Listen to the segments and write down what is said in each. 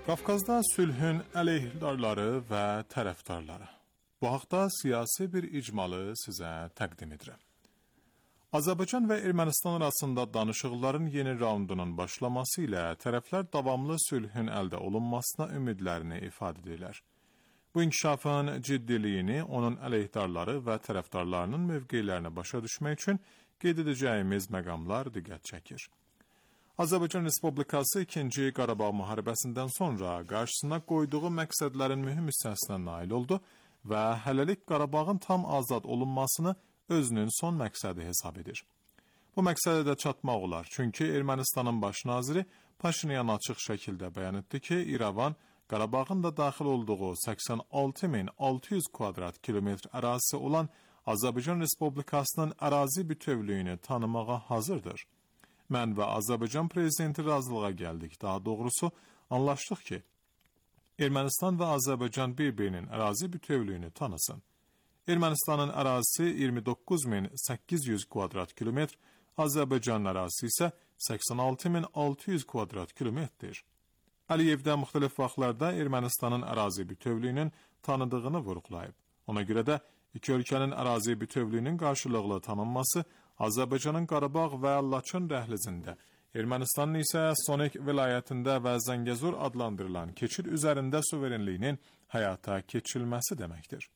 Qafqazda sülhün əleyhdarları və tərəfdarları. Bu haqda siyasi bir icmalı sizə təqdim edirəm. Azərbaycan və Ermənistan arasında danışıqların yeni raundunun başlaması ilə tərəflər davamlı sülhün əldə olunmasına ümidlərini ifadə edirlər. Bu inkişafın ciddiliyini onun əleyhdarları və tərəfdarlarının mövqeylərini başa düşmək üçün qeyd edəcəyimiz məqamlar diqqət çəkir. Azərbaycan Respublikası 2-ci Qarabağ müharibəsindən sonra qarşısına qoyduğu məqsədlərin mühüm hissəsinə nail oldu və hələlik Qarabağın tam azad olunmasını özünün son məqsədi hesab edir. Bu məqsədə də çatmaq olar, çünki Ermənistanın baş naziri Paşinyan açıq şəkildə bəyan etdi ki, İrəvan Qarabağın da daxil olduğu 86.600 kvadrat kilometr ərazisi olan Azərbaycan Respublikasının ərazi bütövlüyünü tanımağa hazırdır. Mən və Azərbaycan prezidenti razılığa gəldik, daha doğrusu anlaşdıq ki, Ermənistan və Azərbaycan bir-birinin ərazi bütövlüyünü tanısın. Ermənistanın ərazisi 29.800 kvadrat kilometr, Azərbaycanın ərazisi isə 86.600 kvadrat kilometrdir. Əliyev də müxtəlif vaxtlarda Ermənistanın ərazi bütövlüyünün tanıdığını vurğulayıb. Ona görə də iki ölkənin ərazi bütövlüyünün qarşılıqlı tanınması Azərbaycanın Qarabağ və Laçın dəhlizində, Ermənistanın isə Sonik vilayətində və Zəngəzur adlandırılan keçid üzərində suverenliyinin həyata keçirilməsi deməkdir.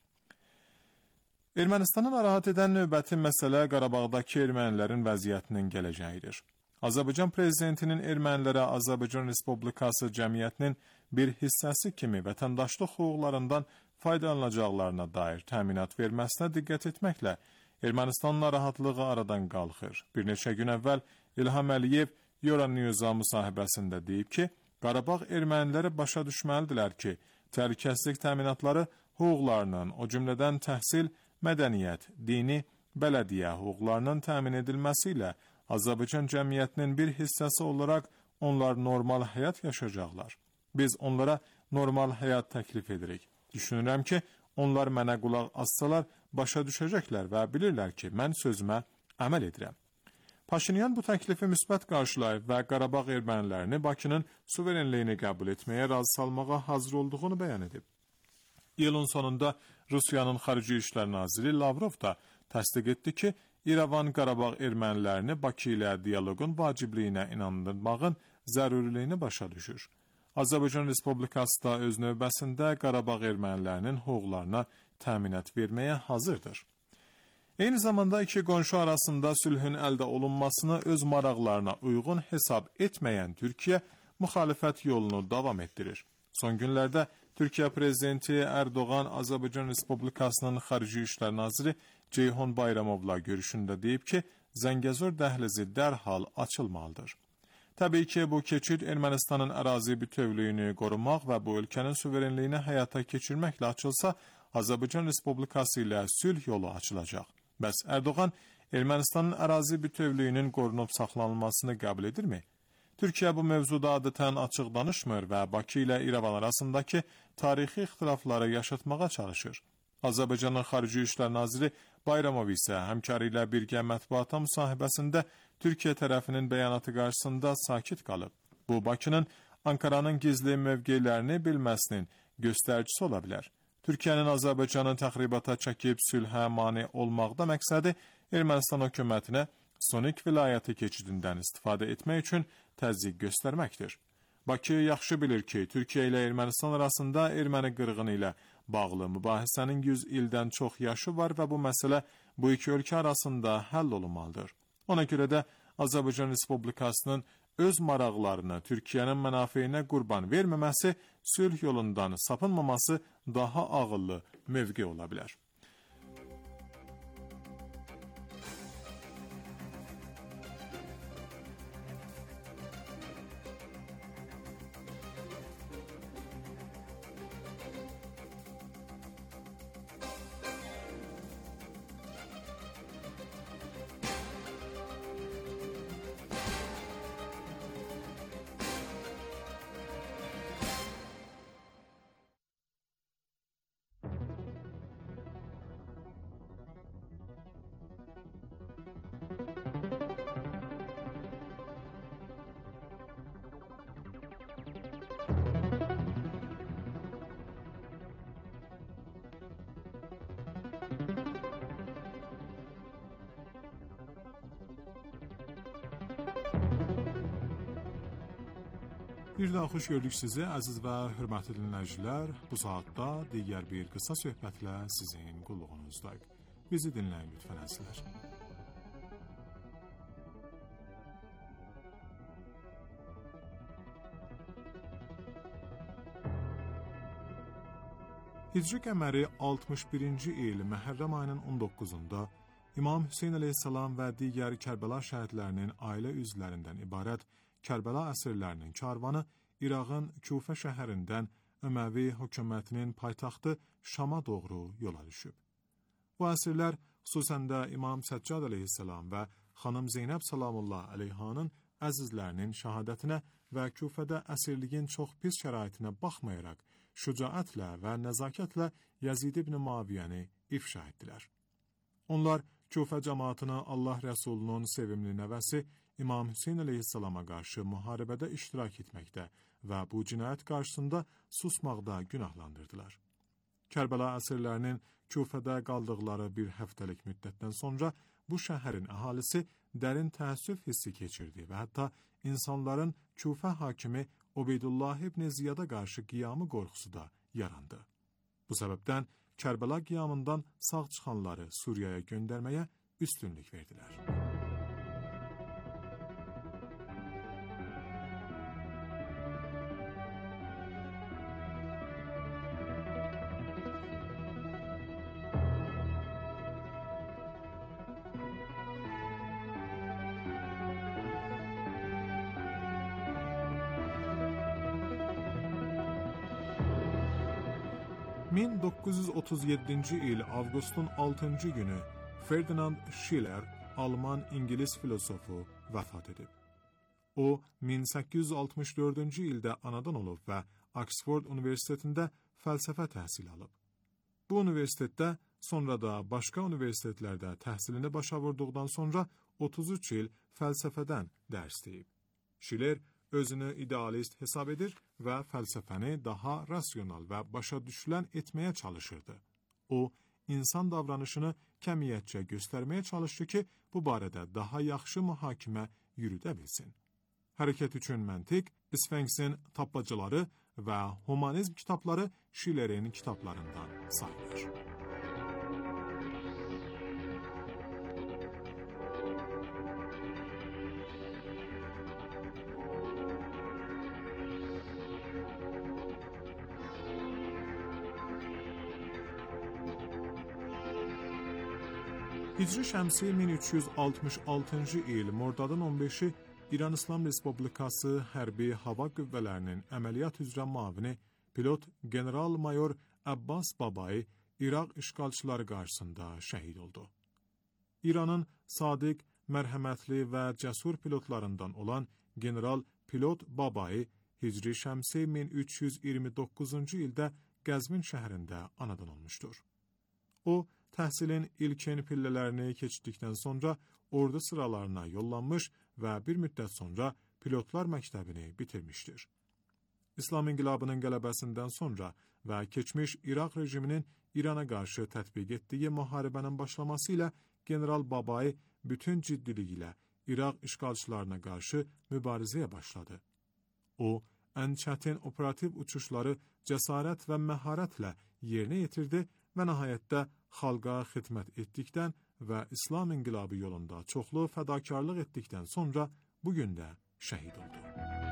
Ermənistanı narahat edən növbəti məsələ Qarabağdakı ermənilərin vəziyyətinin gələcəyidir. Azərbaycan prezidentinin ermənilərə Azərbaycan Respublikası cəmiyyətinin bir hissəsi kimi vətəndaşlıq hüquqlarından faydalanacaqlarına dair təminat verməsinə diqqət etməklə Ermənistan narahatlığı aradan qalxır. Bir neçə gün əvvəl İlham Əliyev Euronews-a müsahibəsində deyib ki, Qarabağ erməniləri başa düşməlidirlər ki, təhlükəsizlik təminatları hüquqlarının, o cümlədən təhsil, mədəniyyət, dini, bələdiyyə hüquqlarının təmin edilməsi ilə Azərbaycan cəmiyyətinin bir hissəsi olaraq onlar normal həyat yaşayacaqlar. Biz onlara normal həyat təklif edirik. Düşünürəm ki, onlar mənə qulaq assalar başa düşəcəklər və bilirlər ki, mən sözümə əməl edirəm. Paşinyan bu təklifi müsbət qarşılayıb və Qarabağ ermənilərini Bakının suverenliyini qəbul etməyə razı salmağa hazır olduğunu bəyan edib. İyulun sonunda Rusiyanın Xarici İşlər Naziri Lavrov da təsdiq etdi ki, İrəvan Qarabağ ermənilərini Bakı ilə diyaloqun vacibliyinə inandırmağın zəruriliyini başa düşür. Azərbaycan Respublikası da öz növbəsində Qarabağ ermənilərinin hüquqlarına təminat verməyə hazırdır. Eyni zamanda iki qonşu arasında sülhün əldə olunmasını öz maraqlarına uyğun hesab etməyən Türkiyə müxalifət yolunu davam etdirir. Son günlərdə Türkiyə prezidenti Erdoğan Azərbaycan Respublikasının Xarici İşlər Naziri Ceyhun Bayramovla görüşündə deyib ki, Zəngəzur dəhlizi dərhal açılmalıdır. Təbii ki, bu keçid Ermənistanın ərazi bütövlüyünü qorumaq və bu ölkənin suverenliyini həyata keçirməklə açılsa, Azərbaycan Respublikası ilə sülh yolu açılacaq. Bəs Erdoğan Ermənistanın ərazi bütövlüyünün qorunub saxlanılmasını qəbul edirmi? Türkiyə bu mövzuda adətən açıq danışmır və Bakı ilə İrəvan arasındakı tarixi ixtilafları yaşatmağa çalışır. Azərbaycanın Xarici İşlər Naziri Bayramov isə həmkarı ilə birgə mətbuata müsahibəsində Türkiyə tərəfinin bəyanatı qarşısında sakit qalıb. Bu, Bakının Ankaranın gizli mövqeylərini bilməsinin göstəricisi ola bilər. Türkiyənin Azərbaycanın təxribata çəkib sülhə mane olmaqda məqsədi Ermənistan hökumətinə Sonik vilayəti keçidindən istifadə etmək üçün təzyiq göstərməkdir. Bakı yaxşı bilir ki, Türkiyə ilə Ermənistan arasında erməni qırğını ilə bağlı mübahisənin 100 ildən çox yaşı var və bu məsələ bu iki ölkə arasında həll olunmalıdır. Ona görə də Azərbaycan Respublikasının öz maraqlarını Türkiyənin mənafeyinə qurban verməməsi, sülh yolundan sapınmaması daha ağıllı mövqe ola bilər. Bir daha xoş gördük sizi, əziz və hörmətli dinləyicilər. Bu saatda digər bir qısa söhbətlə sizin qulluğunuzdayıq. Bizi dinləyin lütfən əzizlər. Hicri qəməri 61-ci il Məhərrəm ayının 19-unda İmam Hüseyn əleyhissalam və digər Kərbəla şəhidlərinin ailə üzvlərindən ibarət Kərbəla əsirlərinin karvanı İraqın Küfə şəhərindən Öməvi hökumətinin paytaxtı Şama doğru yola düşüb. Bu əsirlər xüsusən də İmam Səccad əleyhissalam və xanım Zeynəb salamullah əleyhanın əzizlərinin şəhadətinə və Küfədə əsirliyin çox pis şəraitinə baxmayaraq, şücaətlə və nəzakətlə Yazid ibn Muaviyyəni ifşa etdilər. Onlar Küfə cəmaatını Allah Rəsulunun sevimli nəvəsi İmam Hüseyn əleyhissalama qarşı müharibədə iştirak etməkdə və bu cinayət qarşısında susmaqda günahlandırdılar. Kərbəla əsirlərinin Küfədə qaldıqları bir həftəlik müddətdən sonra bu şəhərin əhalisi dərin təəssüf hissi keçirdi və hətta insanların Küfə hakimi Ubeydullah ibn Ziyada qarşı qiyamı qorxusu da yarandı. Bu səbəbdən Kərbəla qiyamından sağ çıxanları Suriyaya göndərməyə üstünlük verdilər. 1937-ci il avqustun 6-cı günü Ferdinand Schiller, Alman-İngilis filosofu vəfat edib. O, 1864-cü ildə anadan olub və Oxford Universitetində fəlsəfə təhsili alıb. Bu universitetdə, sonra da başqa universitetlərdə təhsilini başa vurduqdan sonra 33 il fəlsəfədən dərs deyib. Schiller özünü idealist hesab edir və fəlsəfəni daha rasional və başa düşülən etməyə çalışırdı. O, insan davranışını kəmiyyətcə göstərməyə çalışdı ki, bu barədə daha yaxşı mühakimə yürüdə bilsin. Hərəkət üçün məntiq, Sfenksin tapmacaları və humanizm kitabları Schiller'in kitablarından sayılır. Hicri şəmsi 1366-cı il Mordadın 15-i İran İslam Respublikası Hərbi Hava Qüvvələrinin əməliyyat üzrə müavini pilot general-mayor Abbas Babai İraq işğalçıları qarşısında şəhid oldu. İranın sadiq, mərhəmətli və cəsur pilotlarından olan general pilot Babai Hicri şəmsi 1329-cu ildə Qəzvin şəhərində anadan olmuşdur. O, təhsilin ilkin pillələrini keçdikdən sonra ordu sıralarına yollanmış və bir müddət sonra pilotlar məktəbini bitirmişdir. İslam inqilabının qələbəsindən sonra və keçmiş İraq rejiminin İrana qarşı tətbiq etdiyi müharibənin başlaması ilə General Babai bütün ciddiliyi ilə İraq işğalçılarına qarşı mübarizəyə başladı. O, ən çətin operativ uçuşları cəsarət və məharətlə yerinə yetirdi və nəhayətdə xalqa xidmət etdikdən və İslam inqilabı yolunda çoxlu fədakarlıq etdikdən sonra bugün də şəhid oldu.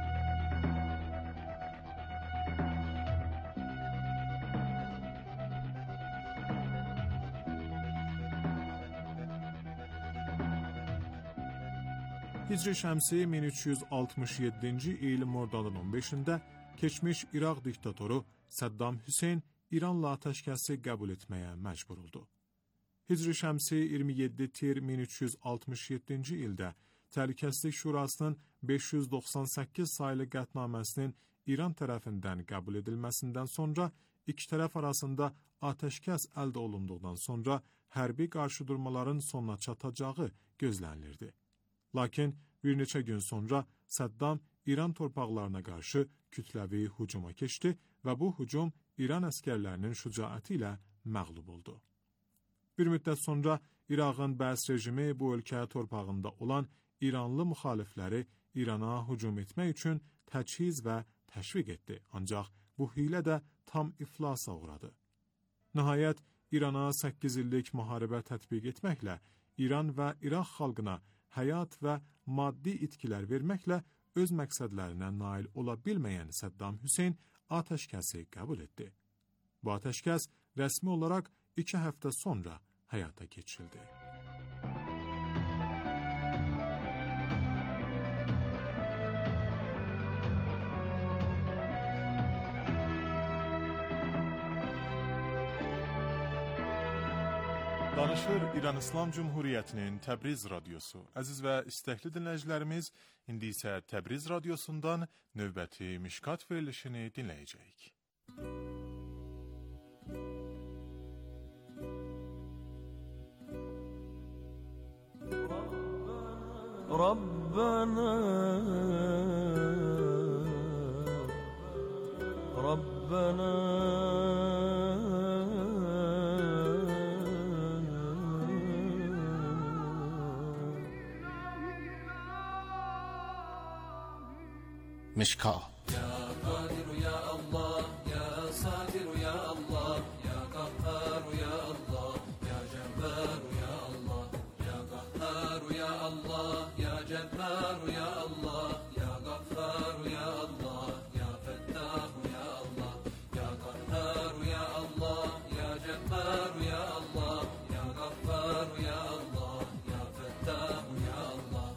Hicri şəmsi 1367-ci il Mordadın 15-də keçmiş İraq diktatoru Saddam Hüseyn İranla atəşkəsi qəbul etməyə məcbur oldu. Hicri şəmsi 27 tir 1367-ci ildə Təhlükəsizlik Şurasının 598 saylı qətnaməsinin İran tərəfindən qəbul edilməsindən sonra iki tərəf arasında atəşkəs əldə olunduqdan sonra hərbi qarşıdurmaların sonuna çatacağı gözlənilirdi. Lakin bir neçə gün sonra Saddam İran torpaqlarına qarşı kütləvi hücuma keçdi və bu hücum İran əskərlərinin şücaəti ilə məğlub oldu. Bir müddət sonra İraqın bəs rejimi bu ölkə torpağında olan İranlı müxalifləri İrana hücum etmək üçün təchiz və təşviq etdi, ancaq bu hiylə də tam iflasa uğradı. Nəhayət, İrana 8 illik müharibə tətbiq etməklə, İran və İraq xalqına həyat və maddi itkilər verməklə öz məqsədlərinə nail ola bilməyən Səddam Hüseyn atəşkəsi qəbul etdi. Bu atəşkəs rəsmi olaraq 2 həftə sonra həyata keçirildi. Danışır İran İslam Cumhuriyyətinin Təbriz radiosu. Əziz və istəkli dinləyicilərimiz, indi isə Təbriz radiosundan növbəti Mişkat verilişini dinləyəcəyik. Rabbana Rabbana مشکا Ya Kadir ya Allah, ya Sadir ya Allah, ya Kahhar ya Allah, ya Cebbar ya Allah, ya Kahhar ya Allah, ya Cebbar ya Allah, ya Ghaffar ya Allah, ya Fettah ya Allah, ya Kahhar ya Allah, ya Cebbar ya Allah, ya Ghaffar ya Allah, ya Fettah ya Allah.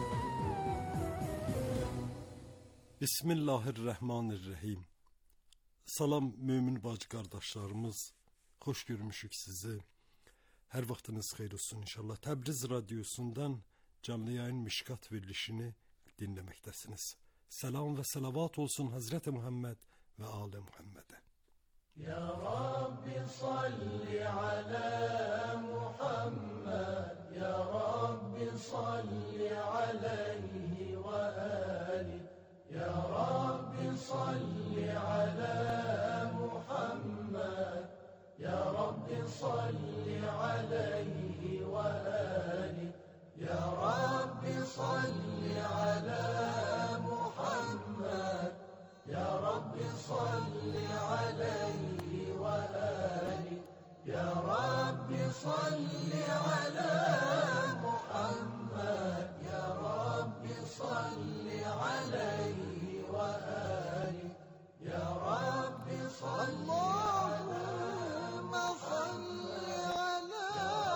Bismillahirrahmanirrahim. Salam mümin bacı qardaşlarımız. Xoş görmüşük sizi. Hər vaxtınız xeyir olsun inşallah. Təbriz radiosundan canlı yayın Mişkat verilişini dinləməkdəsiniz. Salam və salavat olsun Hazreti Muhammed və Ali Muhammed'e. Ya Rabbi salli ala Muhammed, Ya Rabbi salli alayhi ve ali. Ya Rabbi salli ala Muhammed, Ya Rabbi salli alayhi ve ali. Ya Rabbi salli ala Muhammed, Ya Rabbi salli alayhi ve ali. Ya Rabbi salli ala Muhammed, Ya Rabbi salli alayhi ve ali. Ya Rabbi salli Allahümme salli ala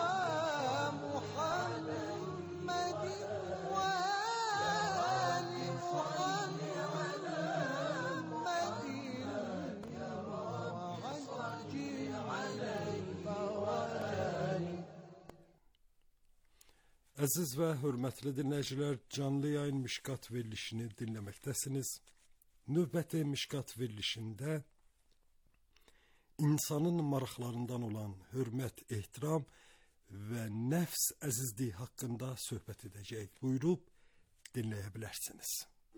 Muhammedin ve ali Muhammedin ve acil aleyhi ve ali. Əziz və hörmətli dinləyicilər, canlı yayın Mişkat verilişini dinləməkdəsiniz. Növbəti Mişkat verilişində insanın maraqlarından olan hörmət, ehtiram və nəfs əzizliyi haqqında söhbət edəcəyik. Buyurub dinləyə bilərsiniz.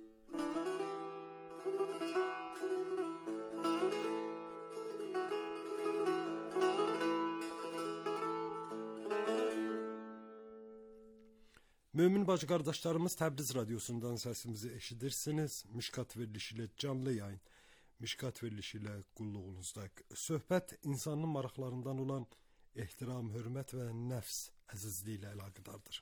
Mümin bacı qardaşlarımız, Təbriz radiosundan səsimizi eşidirsiniz. Mişkat verilişi ilə canlı yayın, Mişkat verilişi ilə qulluğunuzda. Söhbət insanın maraqlarından olan ehtiram, hörmət və nəfs əzizliyi ilə əlaqədardır.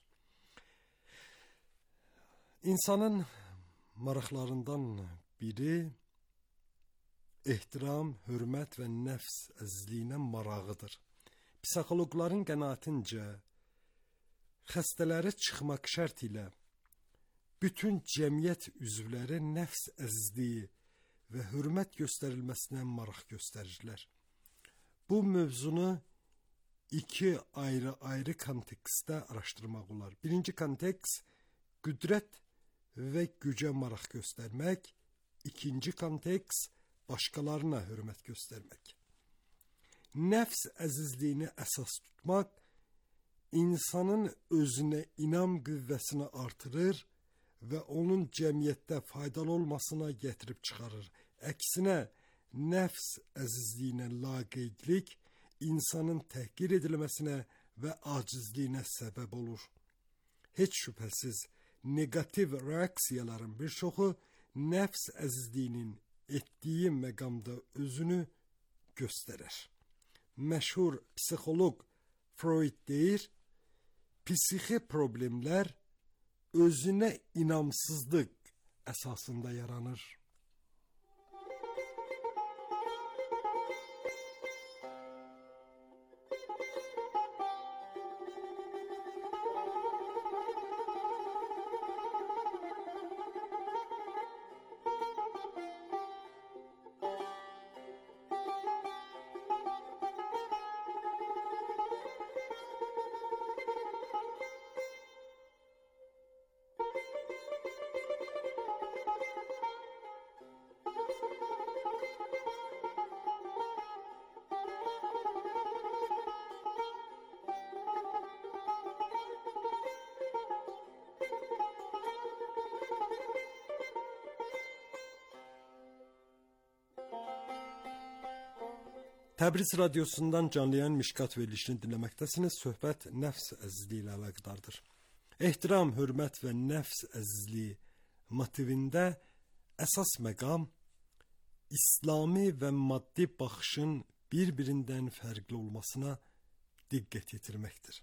İnsanın maraqlarından biri ehtiram, hörmət və nəfs əzizliyinə marağıdır. Psixoloqların qənaətincə xəstələri çıxmaq şərt ilə bütün cəmiyyət üzvləri nəfs əzizliyi və hörmət göstərilməsinə maraq göstərirlər. Bu mövzunu iki ayrı kontekstdə araşdırmaq olar. Birinci kontekst qüdrət və gücə maraq göstərmək, ikinci kontekst başqalarına hörmət göstərmək. Nəfs əzizliyini əsas tutmaq insanın özünə inam qüvvəsini artırır və onun cəmiyyətdə faydalı olmasına gətirib çıxarır. Əksinə, nəfs əzizliyinə laqeydlik insanın təhqir edilməsinə və acizliyinə səbəb olur. Heç şübhəsiz, negativ reaksiyaların bir çoxu nəfs əzizliyinin etdiyi məqamda özünü göstərir. Məşhur psixoloq Freud deyir, psixi problemlər özünə inamsızlıq əsasında yaranır. Təbriz radiosundan canlı yayın Mişkat verilişini dinləməkdəsiniz. Söhbət nəfs əzizliyi ilə əlaqədardır. Ehtiram, hörmət və nəfs əzizliyi motivində əsas məqam İslami və maddi baxışın bir-birindən fərqli olmasına diqqət yetirməkdir.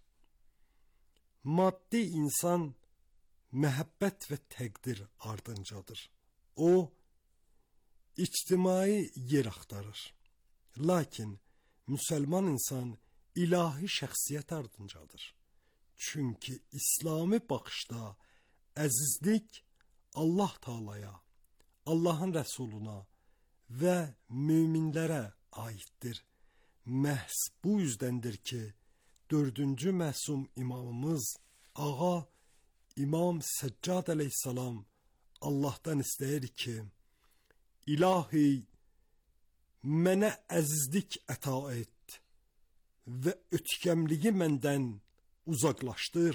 Maddi insan məhəbbət və təqdir ardıncadır. O, ictimai yer axtarır. Lakin müsəlman insan ilahi şəxsiyyət ardıncadır. Çünki İslami baxışda əzizlik Allah Taalaya, Allahın Rəsuluna və möminlərə aiddir. Məhz bu yüzdəndir ki, 4-cü məsum imamımız Ağa İmam Səccad əleyhissalam Allahdan istəyir ki, İlahi, mənə əzizlik əta et və ötkəmliyi məndən uzaqlaşdır.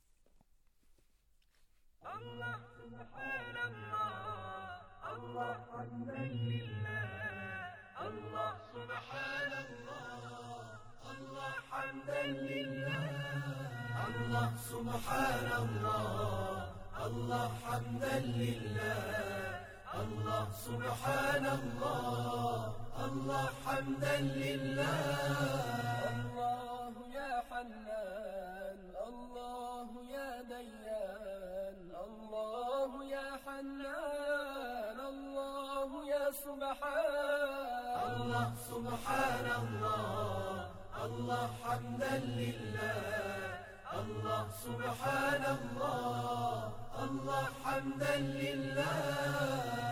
Allah subhanallah, Allah hamdan lillah, Allah subhanallah, Allah hamdan lillah, Allah subhanallah, Allah hamdan lillah, Allah subhanallah, Allah hamdan lillah. Allah ya Hannan, Allah ya Dayyan, Allah ya Hannan, Allah ya Subhan. Allah subhanallah, Allah hamdan lillah, Allah subhanallah, Allah hamdan lillah.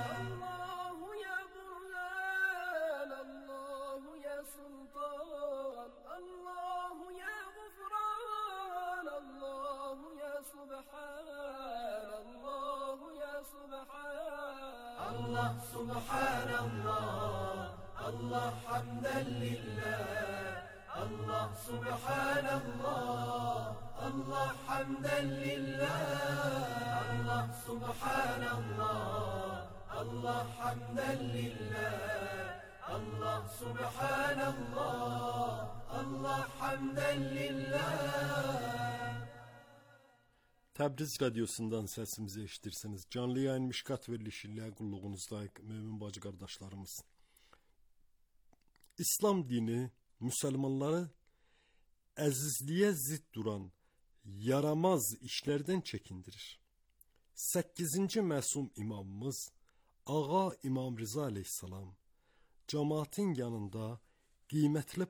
Allah subhanallah, Allah hamdan lillah, Allah subhanallah, Allah hamdan lillah. Allah subhanallah, Allah hamdan lillah, Allah subhanallah, Allah hamdan lillah. Təbriz radiosundan səsimizi eşidirsiniz. Canlı yayın Mişkat verilişi ilə qulluğunuzdayıq, mömin bacı qardaşlarımız. İslam dini müsəlmanları əzizliyə zidd duran yaramaz işlərdən çəkindirir. 8-ci məsum imamımız Ağa İmam Rıza əleyhissalam cəmaətin yanında qiymətli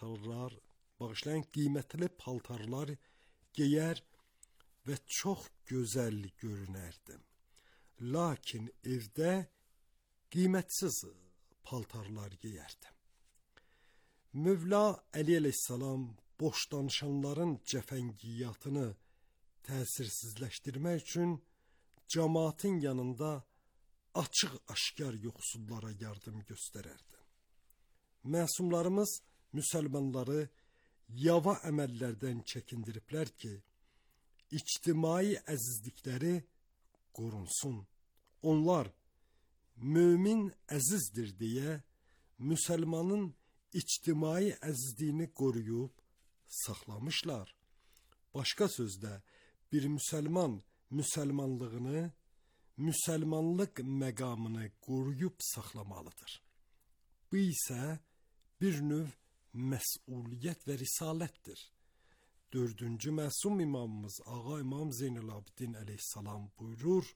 paltarlar geyər və çox gözəl görünərdi. Lakin evdə qiymətsiz paltarlar geyərdi. Mövla Əli əleyhissalam boş danışanların cəfəngiyyatını təsirsizləşdirmək üçün cəmaətin yanında açıq-aşkar yoxsullara yardım göstərərdi. Məsumlarımız müsəlmanları yava əməllərdən çəkindiriblər ki, ictimai əzizlikləri qorunsun. Onlar mömin əzizdir deyə müsəlmanın ictimai əzizliyini qoruyub saxlamışlar. Başqa sözlə, bir müsəlman müsəlmanlığını müsəlmanlıq məqamını qoruyub saxlamalıdır. Bu isə bir növ məsuliyyət və risalətdir. 4-cü məsum imamımız Ağa İmam Zeynəlabidin əleyhissalam buyurur: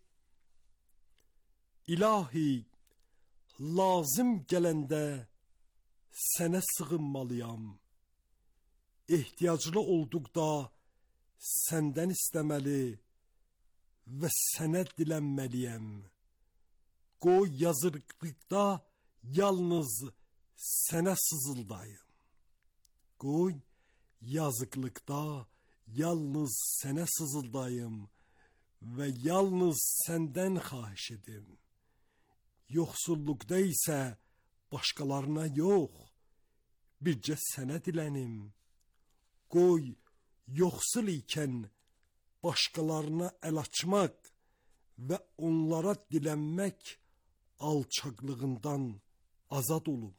İlahi, lazım gələndə sənə sığınmalıyam. Ehtiyaclı olduqda səndən istəməli və sənə dilənməliyəm. Qoy yazıqlıqda yalnız sənə sızıldayım. Qoy yazıqlıqda yalnız sənə sızıldayım və yalnız səndən xahiş edim. Yoxsulluqda isə başqalarına yox, bircə sənə dilənim. Qoy yoxsul ikən başqalarına əl açmaq və onlara dilənmək alçaqlığından azad olum.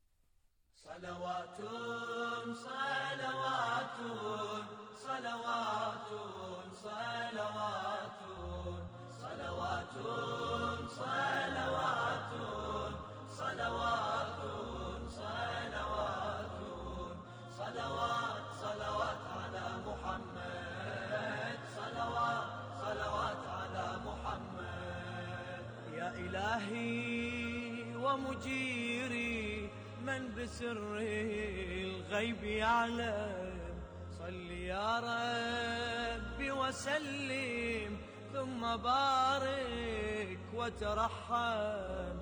Salavatun, salavatun, salavatun, salavatun, salavatun, salavatun, salavatun, salavatun, salavat, salavat ala Muhammed, salavat, salavat ala Muhammed. Ya ilahi ve mujiri من بسر الغيب يعلم صل يا ربي وسلم ثم بارك وترحم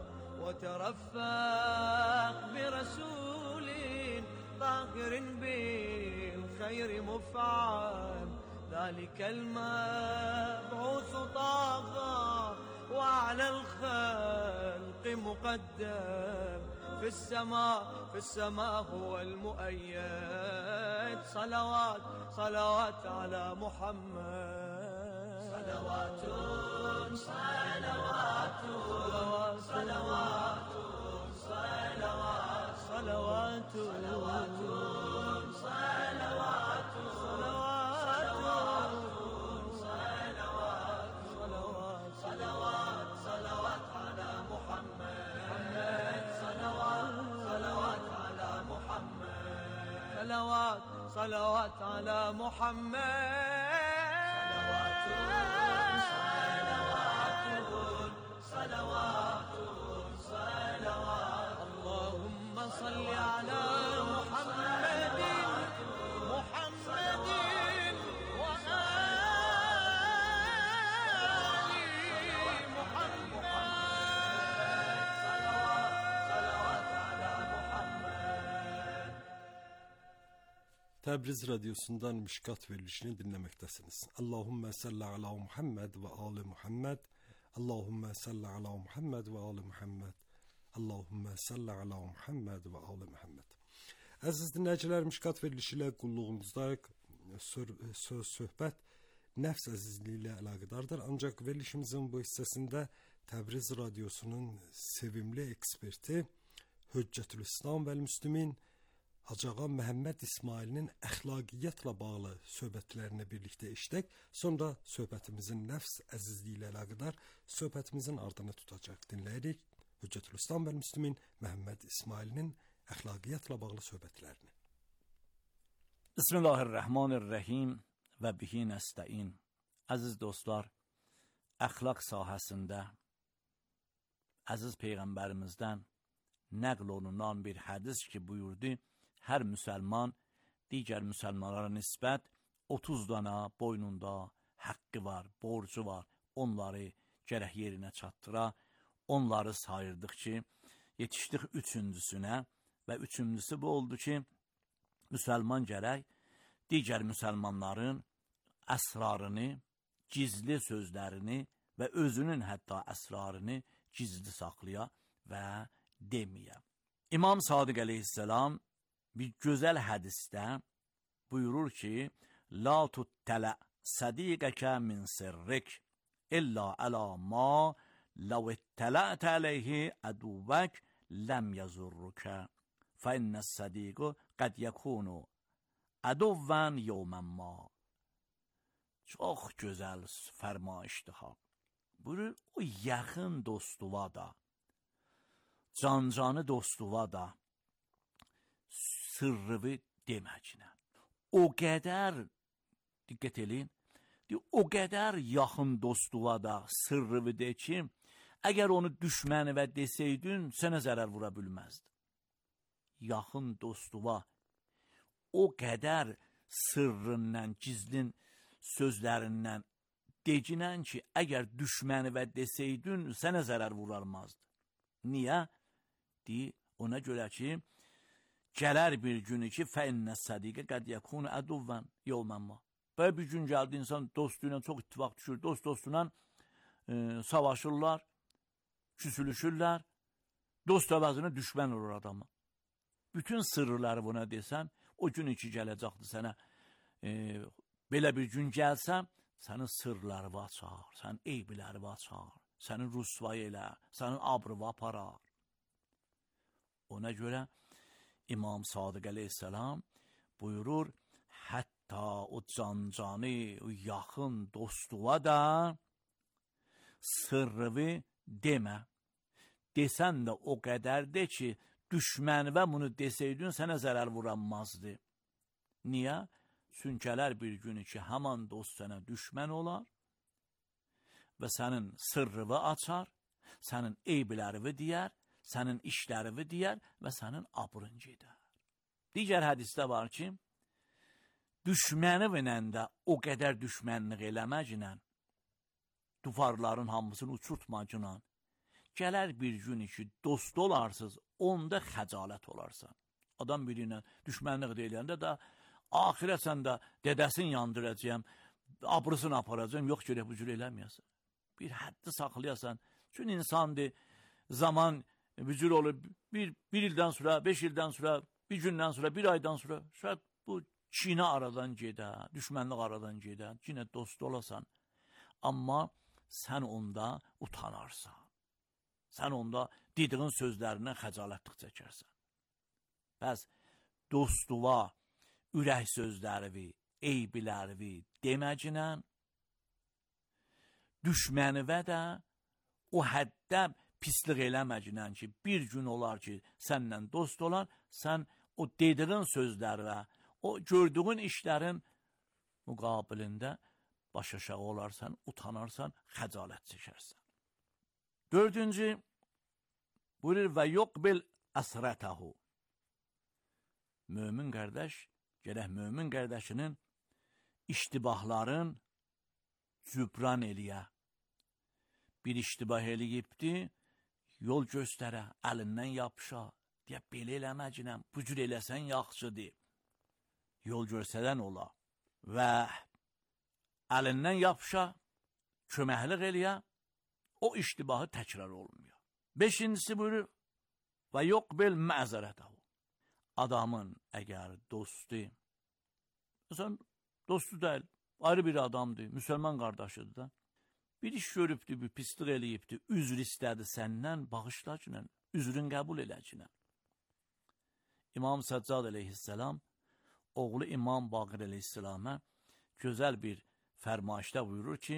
وترفق برسول طاهر بالخير مفعم ذلك المبعوث طه وعلى الخلق مقدم في السماء هو المؤيد صلوات صلوات على محمد صلوات صلوات صلوات صلوات صلوات صلوات صلوات صلوات صلوات على محمد صلوات على محمد صلوات صلوات على محمد صلوات صلوات اللهم صل على محمد محمد Təbriz radiosundan Mişkat verilişini dinləməkdəsiniz. Allahümme salli ala Muhammed ve ali Muhammed. Allahümme salli ala Muhammed ve ali Muhammed. Allahümme salli ala Muhammed ve ali Muhammed. Əziz dinləyicilər, Mişkat verilişi ilə qulluğunuzda söhbət nəfs əzizliyi ilə əlaqədardır. Ancaq verilişimizin bu hissəsində Təbriz radiosunun sevimli eksperti Hüccətülislam və Müslümin Hacı Ağa Məhəmməd İsmailinin əxlaqiyyatla bağlı söhbətlərini birlikdə eşidək. Sonra söhbətimizin nəfs əzizliyi ilə əlaqədar söhbətimizin ardını tutacaq. Dinləyirik Hüccətülislam və Müslümin Məhəmməd İsmailinin əxlaqiyyatla bağlı söhbətlərini. Bismillahirrahmanirrahim və bihi nəstəin. Əziz dostlar, əxlaq sahəsində əziz Peyğəmbərimizdən nəql olunan bir hədis ki buyurdu, hər müsəlman digər müsəlmanlara nisbət 30 dana boynunda haqqı var, borcu var, onları gərək yerinə çatdıra, onları sayırdıq ki, yetişdik üçüncüsünə və üçüncüsü bu oldu ki, müsəlman gərək digər müsəlmanların əsrarını, gizli sözlərini və özünün hətta əsrarını gizli saxlaya və deməyə. İmam Sadiq əleyhissalam bir gözəl hədisdə buyurur ki, La tuttələ sədiqəkə min sirrik illa əla ma ləv ittələtə əleyhi əduvvək ləm yazurrukə fə innəs sədiqu qəd yəkunu əduvvən yevmən ma. Çox gözəl fərmayışdır ha. Buyurur, o yaxın dostuva da, cancanı dostuva da sırrıvı deməklə. O qədər, diqqət eləyin, o qədər yaxın dostuva da sırrıvı de ki, əgər onu düşməni və deseydin, sənə zərər vura bilməzdi. Yaxın dostuva o qədər sırrından, gizlin sözlərindən decinən ki, əgər düşməni və deseydin, sənə zərər vurarmazdı. Niyə? Ona görə ki, gələr bir günü ki, fəinnə sədiqə qəd yəkunu əduvvən yevmənma. Böyle bir gün gəldi, insan dostuyla çox ittifak düşür, dostuyla savaşırlar, küsülüşürlər, dost əvəzinə düşmən olur adamı. Bütün sırrları buna desən, o gün iki gələcəkdir sənə. Belə bir gün gəlsən, sənin sırrları açar, sənin eybiləri açar, sənin rüsvay elə, sənin abrıva aparar. Ona görə İmam Sadiq əleyhissalam buyurur, hətta o cancanı, o yaxın dostuva da sırrıvı demə. Desən də o qədər de ki, düşməni və bunu deseydin sənə zərər vuranmazdı. Niyə? Çünkələr bir günü ki, həman dost sənə düşmən olar və sənin sırrıvı açar, sənin eybilərivi deyər, sənin işlərivi deyər və sənin abrın gedər. Digər hədisdə var ki, düşməni vinəndə o qədər düşmənlik eləməclə, duvarların hamısını uçurtmacına, gələr bir gün ki, dost olarsınız, onda xəcalət olarsan. Adam birinə düşmənlik deyəndə də, axirət sən də dədəsini yandıracağım, abrısını aparacağım, yox görək bu cür eləməyəsən. Bir həddi saxlayasan, çünki insandır, zaman bücür olur, bir ildən sonra, 5 ildən sonra, bir gündən sonra, bir aydan sonra, şayad bu kinə aradan gedə, düşmənlik aradan gedə, yenə dost olasan. Amma sən onda utanarsan. Sən onda dediğin sözlərindən xəcalətlik çəkərsən. Bəs dostuva, ürək sözlərivi, eybilərivi deməcinə, düşmənivə də o həddə pislik eləməcinə ki, bir gün olar ki, səndən dost olar, sən o dediğin sözlərə, o gördüğün işlərin müqabilində baş aşağı olarsan, utanarsan, xəcalət çəkərsən. Dördüncü, buyurur və yuqbil əsrətəhu. Mömin qardaş, gərək mömin qardaşının iştibahların cübran eləyə. Bir iştibah eləyibdi, yol göstərə, əlindən yapışa, deyə belə eləməcinəm, bu cür eləsən yaxşıdır. Yol göstərən ola və əlindən yapışa, köməklik eləyə, o iştibahı təkrar olmuyor. Beşincisi buyurur, və yuqbil məzərətəhu. Adamın əgər dostu, mesela dostu deyil, ayrı bir adamdır, müsəlman qardaşıdır da, bir iş görübdür, bir pislik eləyibdir, üzr istədi səndən, bağışlacinə, üzrün qəbul eləcinə. İmam Səccad əleyhissalam, oğlu İmam Baqir əleyhissalama gözəl bir fərmayişdə buyurur ki,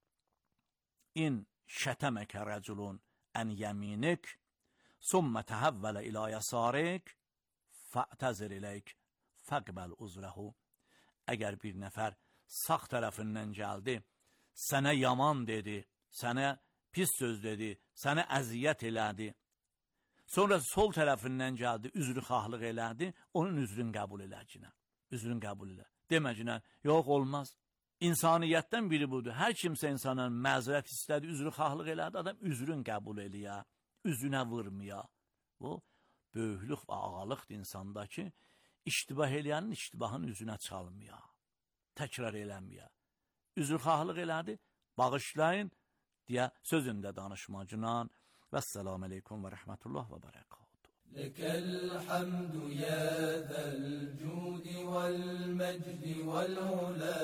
İn şətəməkə rəculun ən yəminik, sümmə təhəvvələ ilə yəsarik, fə'təzir iləyik, fəqbəl uzrəhu. Əgər bir nəfər sağ tərəfindən gəldi, sənə yaman dedi, sənə pis söz dedi, sənə əziyyət elədi, sonra sol tərəfindən gəldi, üzrü xahlıq elədi, onun üzrün qəbul eləcinə, üzrün qəbul elə. Deməcinə, yox olmaz. İnsaniyyətdən biri budur. Hər kimsə insana məzrət istədi, üzrü xahlıq elədi, adam üzrün qəbul eləyə, üzünə vurmaya. Bu, böyüklük və ağalıqdır insandakı, iştibah eləyənin iştibahın üzünə çalmaya, təkrar eləməyə. Üzr xahlıq elədi, bağışlayın, deyə sözündə danışmacınan. Vəssalamu aleykum və rəhmətullah və bərəkatuhu. Ləkəl hamdu ya zəl cudi vəl məcdi vəl ulə,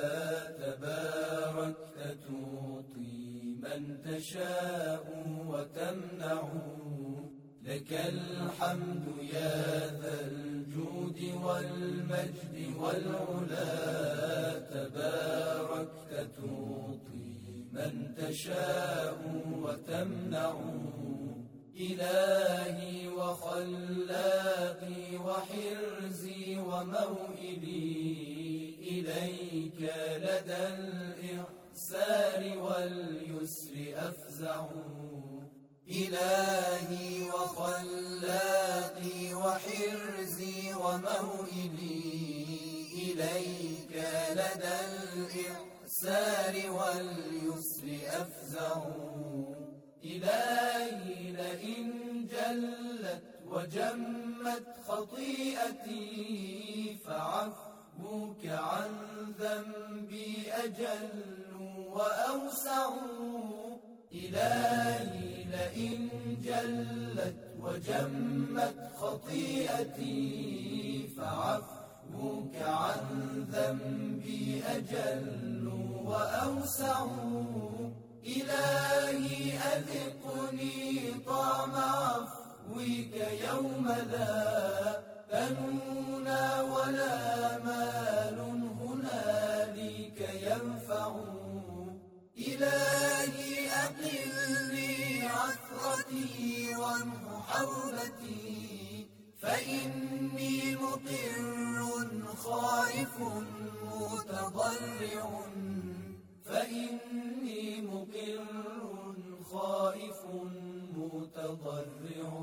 təbərəkdə tuti mən təşəu və təmnəu. لك الحمد يا ذا الجود والمجد والعلا تباركت تعطي من تشاء وتمنع إلهي وخلاقي وحرزي وموئلي إليك لدى الإعسار واليسر أفزع إلهي وخلاقي وحرزي وموئلي إليك لدى الإعسار واليسر أفزع إلهي لئن جلت وجمت خطيئتي فعفوك عن ذنبي أجل وأوسع إلهي لئن جلت وجمت خطيئتي فعفوك عن ذنبي أجل وأوسع إلهي أذقني طعم عفوك يوم لا بنون ولا مال هنالك ينفع إلهي أقلني عثرتي وامح حوبتي فإني مقر خائف متضرع فإني مقر خائف متضرع.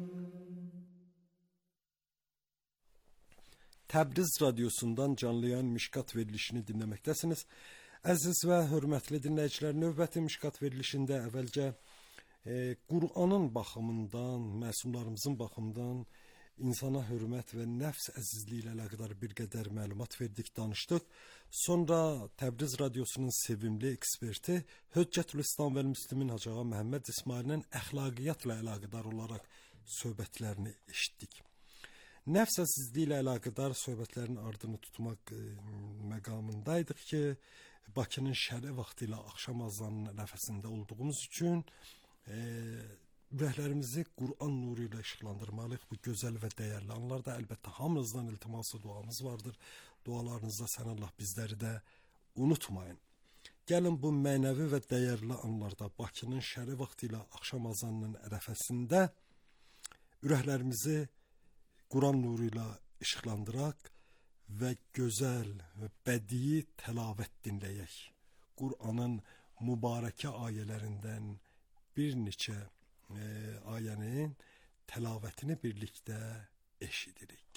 Təbriz radiosundan canlı yayın Mişkat verilişini dinləməkdəsiniz. Əziz və hörmətli dinləyicilər, növbəti Mişkat verilişində əvvəlcə Qur'anın baxımından, məsumlarımızın baxımından insana hörmət və nəfs əzizliyi ilə əlaqədar bir qədər məlumat verdik, danışdıq. Sonra Təbriz radiosunun sevimli eksperti Höccətülislam və Müslimin Hacı Ağa Məhəmməd İsmailin əxlaqiyyatla əlaqədar olaraq söhbətlərini eşitdik. Nəfs əzizliyi ilə əlaqədar söhbətlərin ardını tutmaq məqamındaydıq ki, Bakının şəri vaxtı ilə axşam azanının ərəfəsində olduğumuz üçün ürəklərimizi Qur'an nuru ilə işıqlandırmalıyıq. Bu gözəl və dəyərli anlarda əlbəttə hamınızdan iltiması duamız vardır. Dualarınızda sən Allah bizləri də unutmayın. Gəlin bu mənəvi və dəyərli anlarda Bakının şəri vaxtı ilə axşam azanının ərəfəsində ürəklərimizi Qur'an nuru ilə işıqlandıraq və gözəl və bədii təlavət dinləyək. Qur'anın mübarəkə ayələrindən bir neçə ayənin təlavətini birlikdə eşidirik.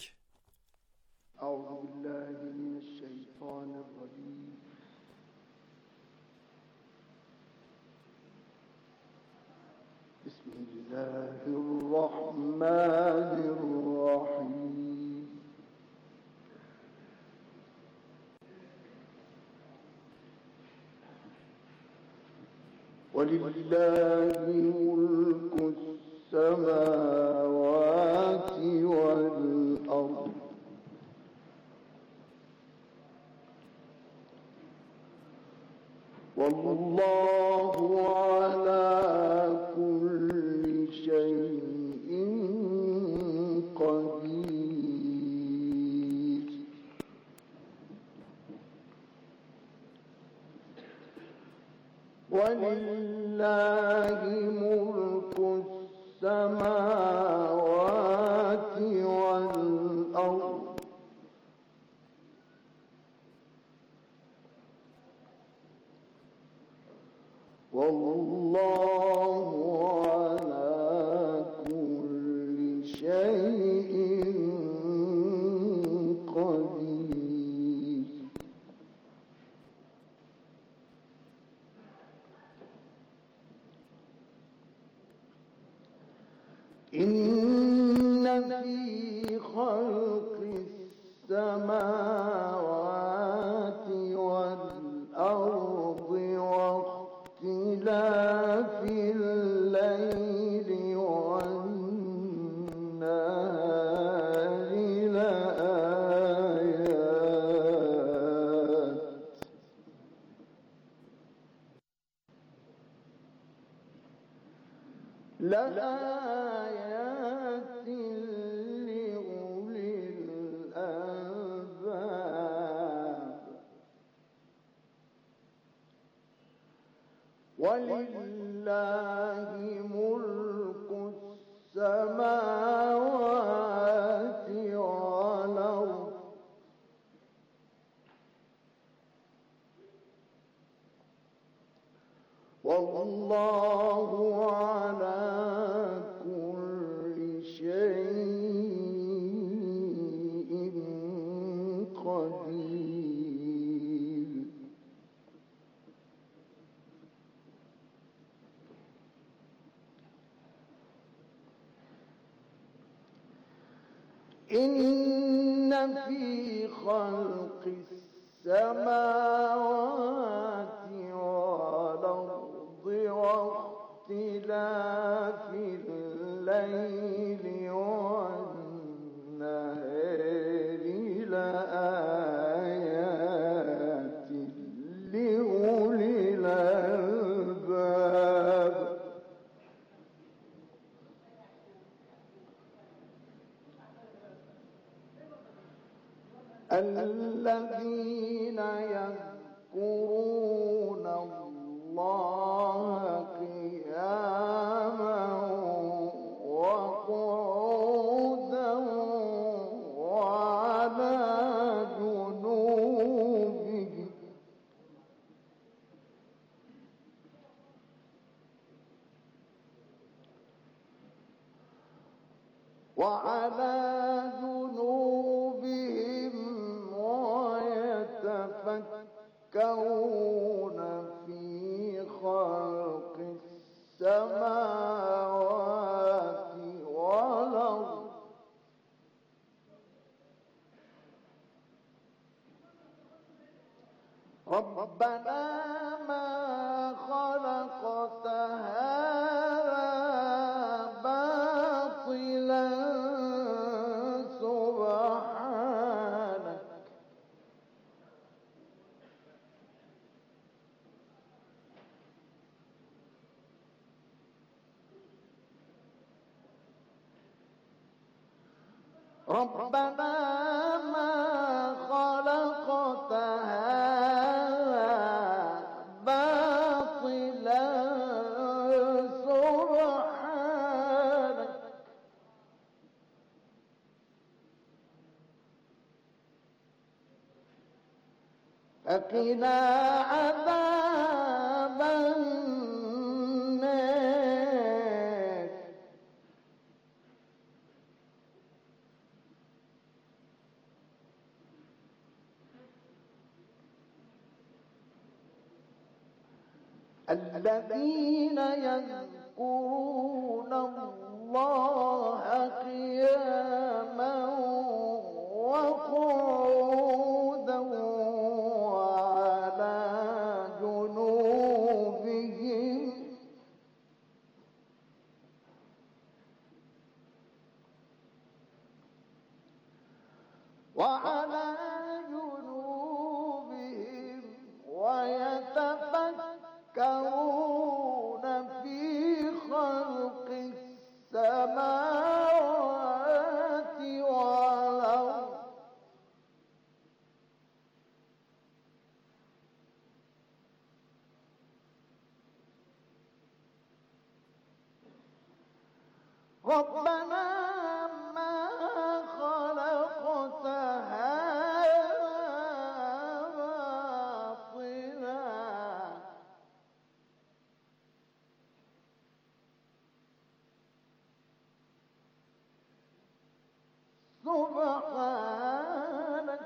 Euzubillahimineşşeytanirracim. Bismillahirrahmanirrahim. وَلِلَّهِ مُلْكُ السَّمَاوَاتِ وَالْأَرْضِ وَاللَّهُ عَلَى كُلِّ شَيْءٍ قَدِيرٌ. وَلِلَّهِ مُلْكُ السَّمَاوَاتِ وَالْأَرْضِ وَاللَّهُ عَلَى كُلِّ شَيْءٍ قَدِيرٌ. إِنَّ فِي خَلْقِ السَّمَاوَاتِ وَالْأَرْضِ واختلاف الليل والنهار لآيات لأولي الألباب. لله ملك السماوات والأرض والله على كل شيء قدير. إن في خلق السماوات والأرض واختلاف الليل والنهار لآيات لأولي الألباب. الذين يذكرون الله قياما وقعودا وعلى جنوبهم ويتفكرون في خلق السماوات والأرض ربنا ما خلقت هذا باطلا سبحانك ربنا ما خلقت هذا باطلا سبحانك فقنا عذاب النار. الذين يذكرون الله قياما وقعودا وعلى جنوبهم ويتفكرون في خلق السماوات والأرض ربنا ما خلقت هذا باطلا سبحانك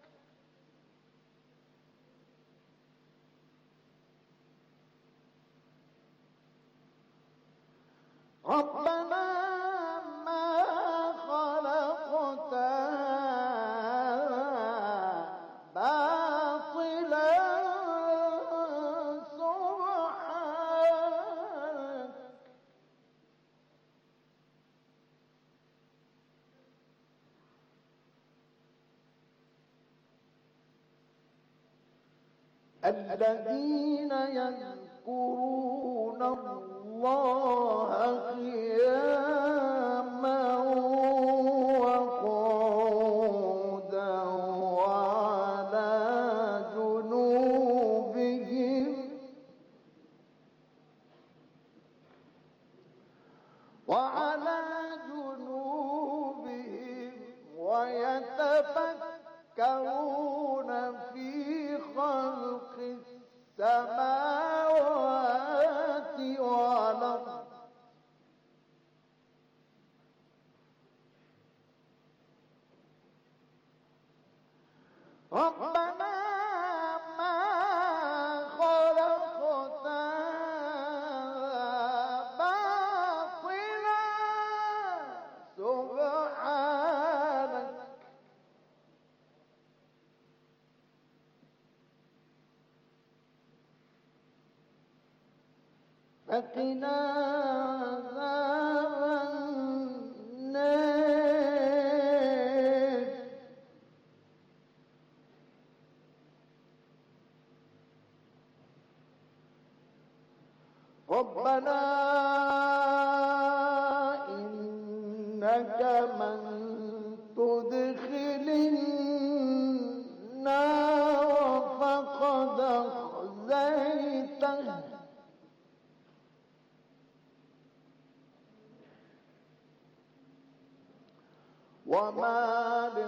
ربنا ما خلقت هذا باطلا سبحانك الذين يذكرون الله قياما وقعودا وعلى جنوبهم وعلى جنوبهم ويتفكرون في خلق السماوات والأرض ربنا ما خلقت باطلا سبحانك فقنا عذاب النار ربنا إنك من تدخل النار فقد أخزيته وما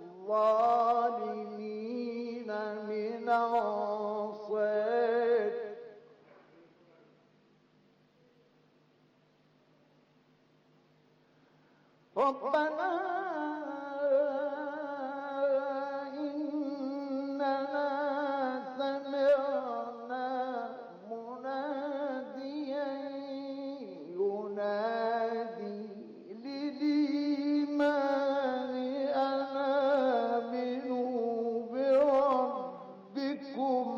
للظالمين من أنصار ربنا إننا سمعنا مناديا ينادي للإيمان أن آمنوا بربكم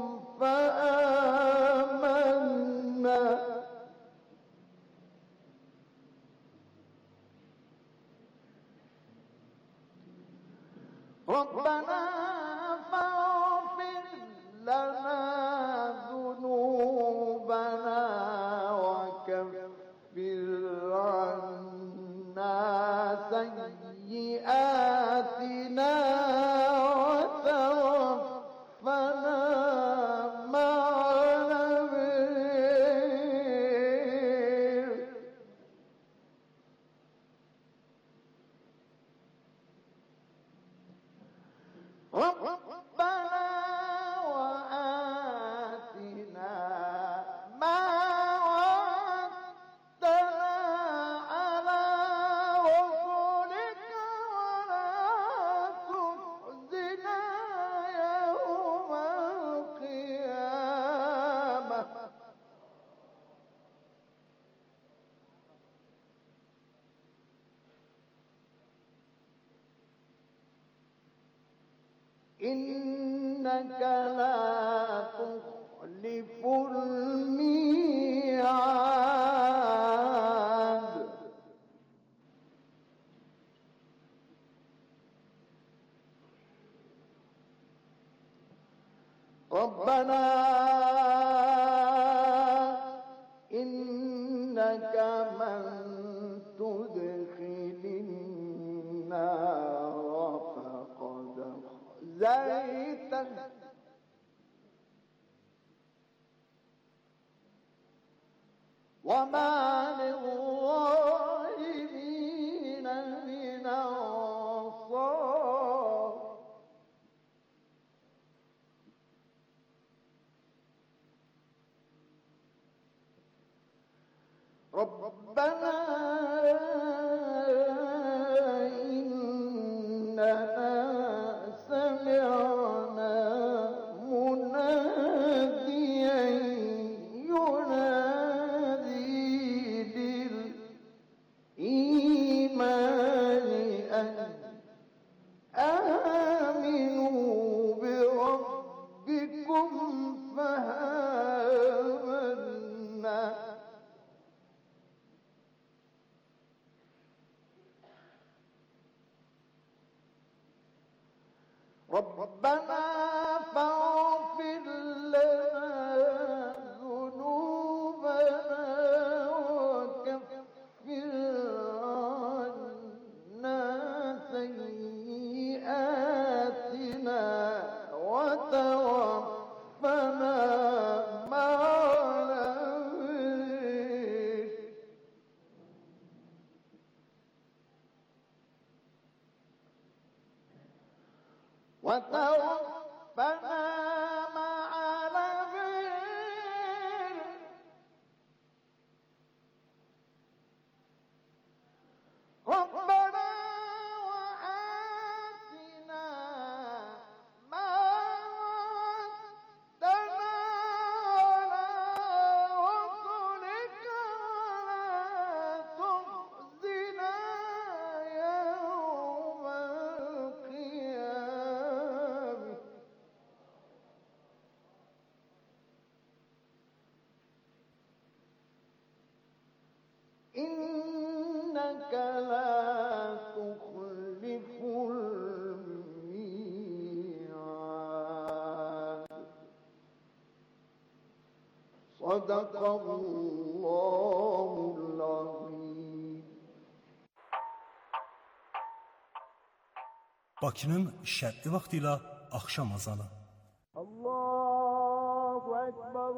فآمنا ربنا فاغفر لنا ذنوبنا وكفر عنا سيئاتنا وتوفنا مع الأبرار ربنا وآتنا ما وعدتنا على رسلك ولا تخزنا يوم القيامة إنك لا تخلف الميعاد ربنا إنك من تدخل النار فقد أخزيته وما للظالمين من أنصار ربنا إننا سمعنا مناديا ينادي للإيمان أن آمنوا بربكم فآمنا ربنا فاغفر لنا ذنوبنا وكفر عنا سيئاتنا وتوفنا مع الأبرار وتوفنا مع الأبرار ربنا وآتنا ما وعدتنا على رسلك ولا تخزنا يوم القيامة إنك لا تخلف الميعاد صدق الله العظيم. Bakının şərqi vaxtı ilə axşam azanı. Allahu Ekber,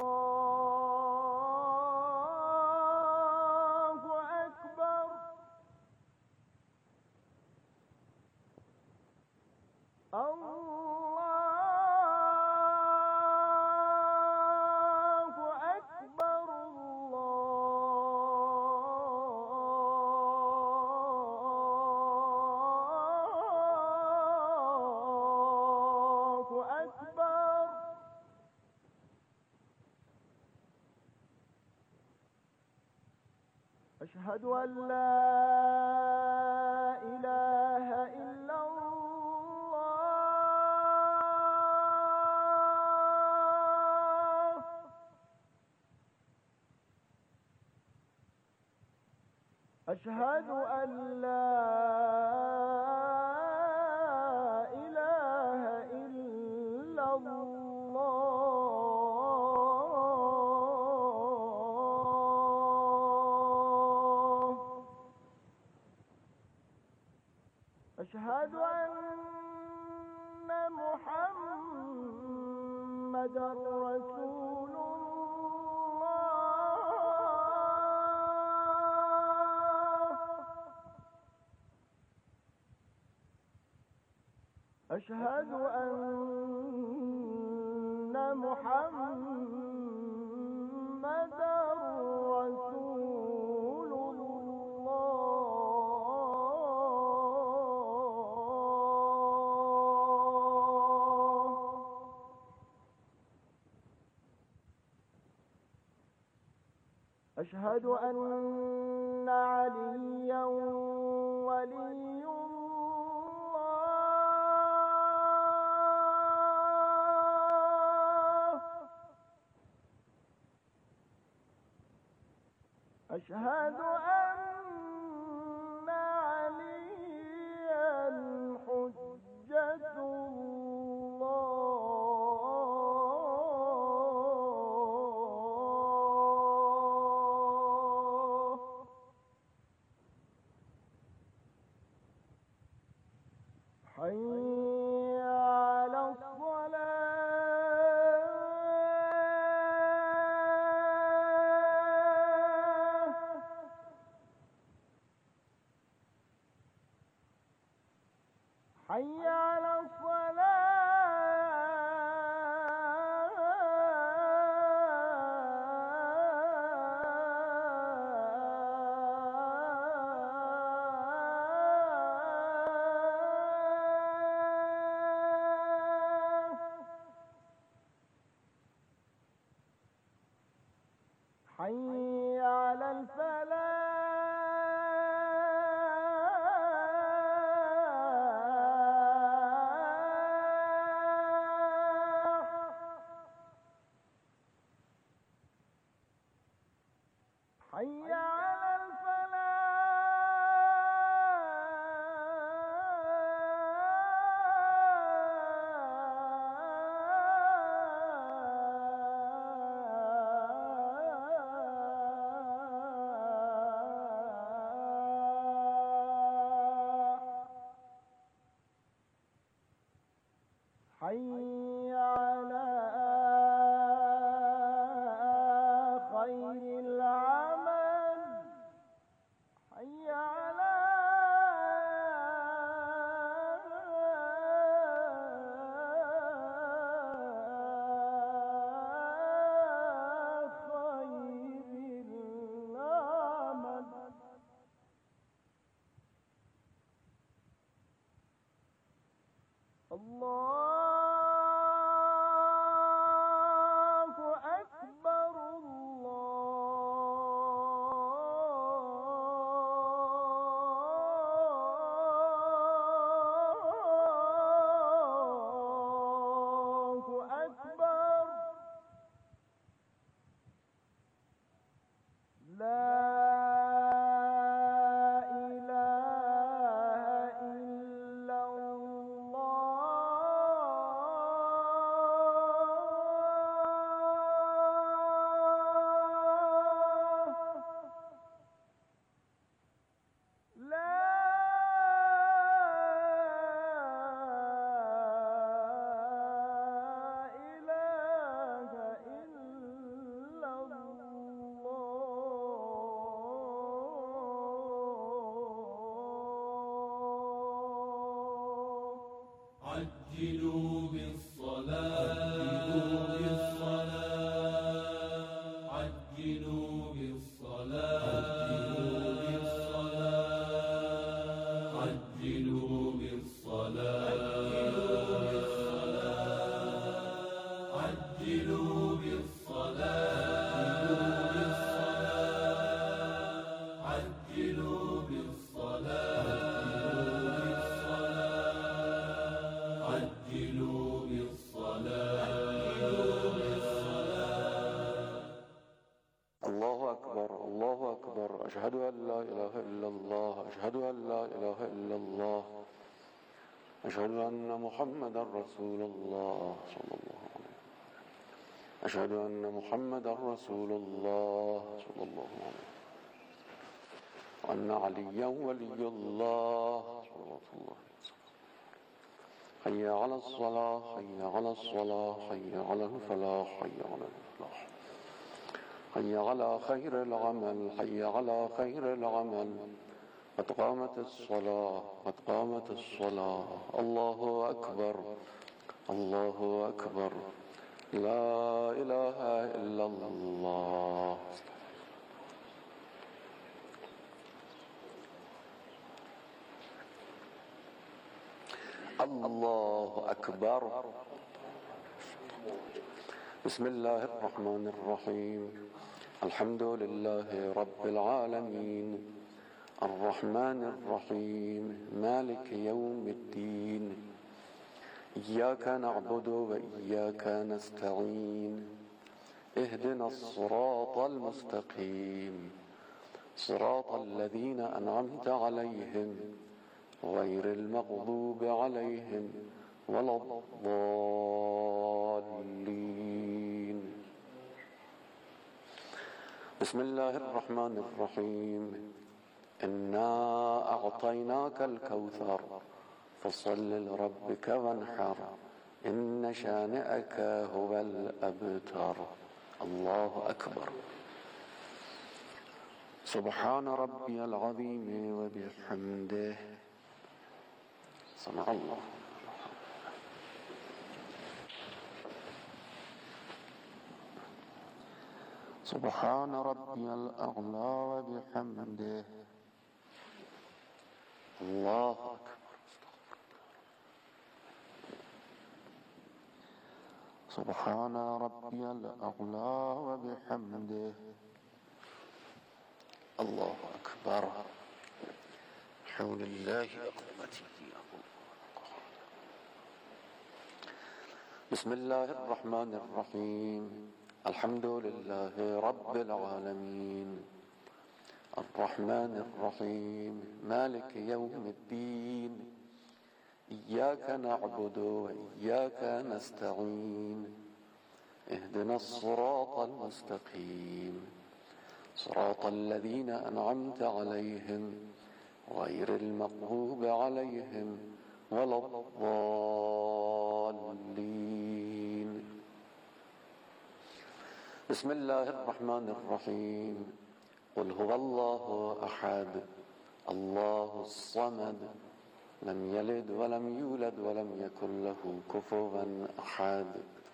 Allahu Ekber. Allahu Ekber, Allahu Ekber. أشهد أن لا إله إلا الله. أشهد أن لا إله إلا الله. أشهد أن محمدا رسول الله. أشهد أن محمدا رسول الله. أشهد أن عليا ولي الله. أشهد أن عليا حجة الله. حي على الصلاة. حي على الصلاة. حي على الفلاح. الله أكبر الله أكبر لا إله إلا الله لا إله إلا الله عجلوا بالصلاة عجلوا بالصلاة عجلوا بالصلاة عجلوا بالصلاة عجلوا بالصلاة عجلوا بالصلاة الله أكبر الله أكبر أشهد أن لا إله إلا الله أشهد أن لا إله إلا الله أشهد أن محمدا رسول الله صلى الله عليه وسلم أشهد أن محمدا رسول الله صلى الله عليه وسلم وأن عليا ولي الله صلى الله عليه وسلم حي على الصلاة حي على الصلاة حي على الفلاح حي على الفلاح حي على خير العمل حي على خير العمل قد قامت الصلاة قد قامت الصلاة الله أكبر الله أكبر لا إله إلا الله الله أكبر بسم الله الرحمن الرحيم الحمد لله رب العالمين الرحمن الرحيم مالك يوم الدين إياك نعبد وإياك نستعين اهدنا الصراط المستقيم صراط الذين أنعمت عليهم غير المغضوب عليهم ولا الضالين بسم الله الرحمن الرحيم إنا أعطيناك الكوثر فصل لربك وانحر إن شانئك هو الأبتر الله أكبر سبحان ربي العظيم وبحمده سمع الله سبحان ربي الأعلى وبحمده الله أكبر سبحان ربي الأعلى وبحمده الله أكبر حول الله وقوته بسم الله الرحمن الرحيم الحمد لله رب العالمين الرحمن الرحيم مالك يوم الدين إياك نعبد وإياك نستعين اهدنا الصراط المستقيم صراط الذين أنعمت عليهم غير المغضوب عليهم ولا الضالين بسم الله الرحمن الرحيم قل هو الله أحد الله الصمد لم يلد ولم يولد ولم يكن له كفوا أحد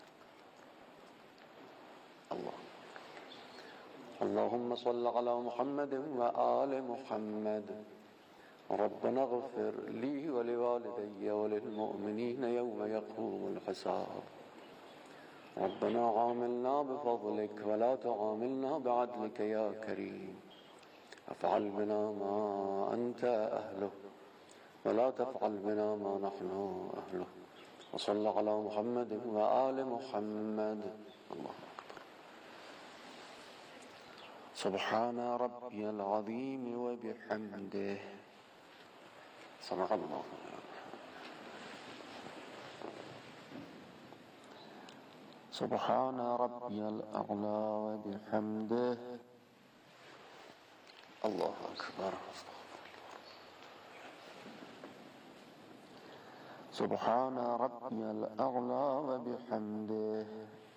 الله اللهم صل على محمد وآل محمد ربنا اغفر لي ولوالدي وللمؤمنين يوم يقوم الحساب ربنا عاملنا بفضلك ولا تعاملنا بعدلك يا كريم افعل بنا ما أنت أهله ولا تفعل بنا ما نحن أهله وصل على محمد وآل محمد الله أكبر سبحان ربي العظيم وبحمده صدق الله سبحان ربي الأعلى وبحمده الله أكبر سبحان ربي الأعلى وبحمده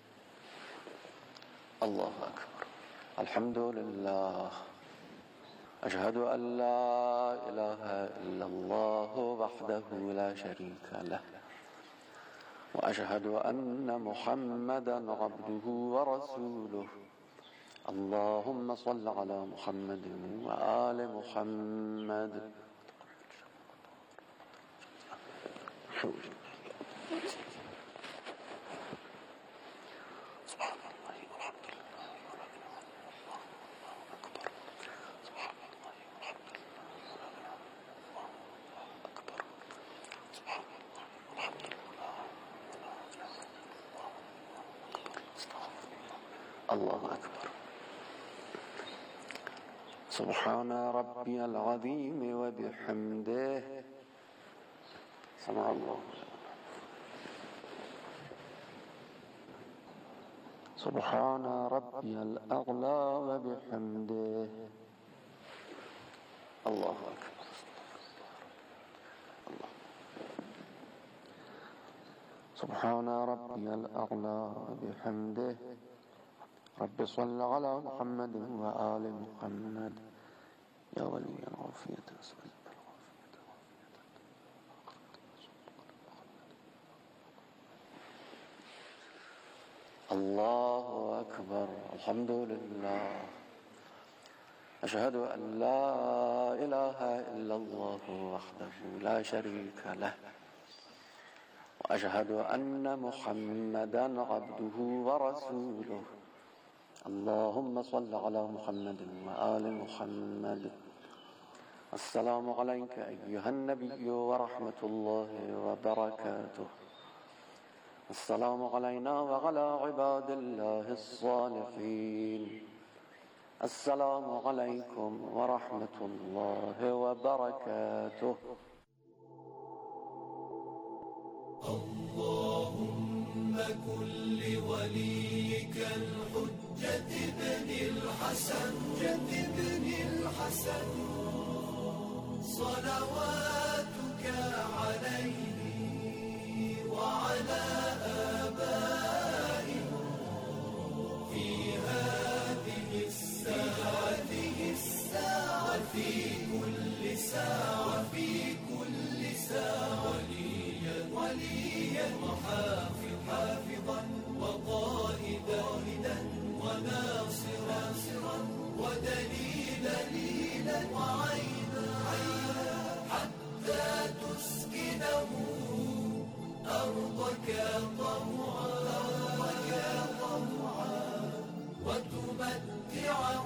الله أكبر الحمد لله أشهد أن لا إله إلا الله وحده لا شريك له وأشهد أن محمدا عبده ورسوله اللهم صل على محمد وآل محمد الله أكبر سبحان ربي العظيم وبحمده سمع الله سبحان ربي الأعلى وبحمده الله أكبر الله سبحان ربي الأعلى وبحمده رب صل على محمد وآل محمد يا ولي العافية أسأل الله أكبر الحمد لله أشهد أن لا إله إلا الله وحده لا شريك له وأشهد أن محمدا عبده ورسوله اللهم صل على محمد وآل محمد السلام عليك أيها النبي ورحمة الله وبركاته السلام علينا وعلى عباد الله الصالحين السلام عليكم ورحمة الله وبركاته اللهم كن لوليك الحجة بن الحسن صلواتك عليه وعلى آبائه في هذه الساعة وفي كل ساعة وليا وحافظا وقائدا وناصرا ودليلا وعينا حتى تسكنه أرضك طوعا وتمتعه